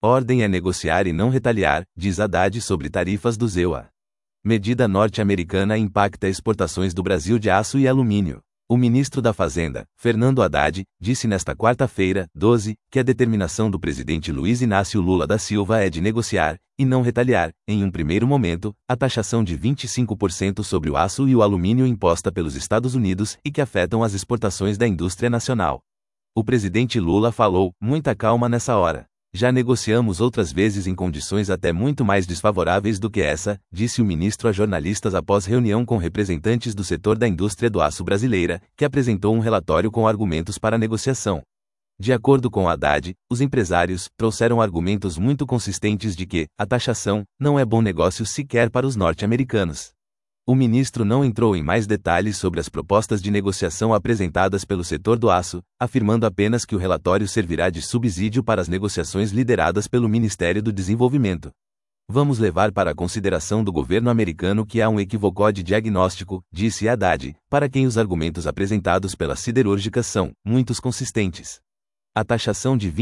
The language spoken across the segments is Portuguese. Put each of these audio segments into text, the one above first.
Ordem é negociar e não retaliar, diz Haddad sobre tarifas do ZEUA. Medida norte-americana impacta exportações do Brasil de aço e alumínio. O ministro da Fazenda, Fernando Haddad, disse nesta quarta-feira, 12, que a determinação do presidente Luiz Inácio Lula da Silva é de negociar, e não retaliar, em um primeiro momento, a taxação de 25% sobre o aço e o alumínio imposta pelos Estados Unidos e que afetam as exportações da indústria nacional. O presidente Lula falou: muita calma nessa hora. Já negociamos outras vezes em condições até muito mais desfavoráveis do que essa, disse o ministro a jornalistas após reunião com representantes do setor da indústria do aço brasileira, que apresentou um relatório com argumentos para a negociação. De acordo com Haddad, os empresários trouxeram argumentos muito consistentes de que a taxação não é bom negócio sequer para os norte-americanos. O ministro não entrou em mais detalhes sobre as propostas de negociação apresentadas pelo setor do aço, afirmando apenas que o relatório servirá de subsídio para as negociações lideradas pelo Ministério do Desenvolvimento. Vamos levar para a consideração do governo americano que há um equívoco de diagnóstico, disse Haddad, para quem os argumentos apresentados pelas siderúrgicas são muito consistentes. A taxação de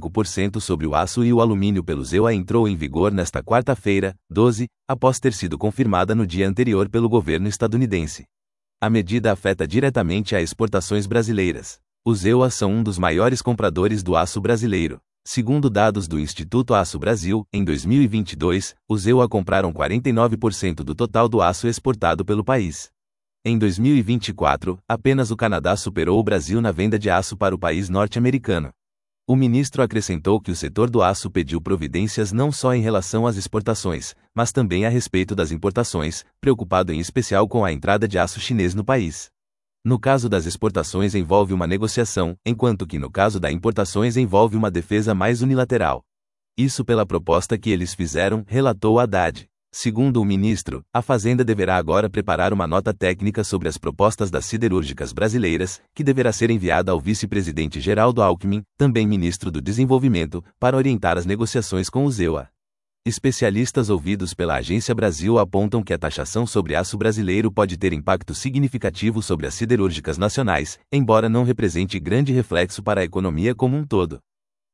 25% sobre o aço e o alumínio pelo ZEUA entrou em vigor nesta quarta-feira, 12, após ter sido confirmada no dia anterior pelo governo estadunidense. A medida afeta diretamente as exportações brasileiras. Os ZEUA são um dos maiores compradores do aço brasileiro. Segundo dados do Instituto Aço Brasil, em 2022, os ZEUA compraram 49% do total do aço exportado pelo país. Em 2024, apenas o Canadá superou o Brasil na venda de aço para o país norte-americano. O ministro acrescentou que o setor do aço pediu providências não só em relação às exportações, mas também a respeito das importações, preocupado em especial com a entrada de aço chinês no país. No caso das exportações envolve uma negociação, enquanto que no caso das importações envolve uma defesa mais unilateral. Isso pela proposta que eles fizeram, relatou Haddad. Segundo o ministro, a Fazenda deverá agora preparar uma nota técnica sobre as propostas das siderúrgicas brasileiras, que deverá ser enviada ao vice-presidente Geraldo Alckmin, também ministro do Desenvolvimento, para orientar as negociações com o ZEUA. Especialistas ouvidos pela Agência Brasil apontam que a taxação sobre aço brasileiro pode ter impacto significativo sobre as siderúrgicas nacionais, embora não represente grande reflexo para a economia como um todo.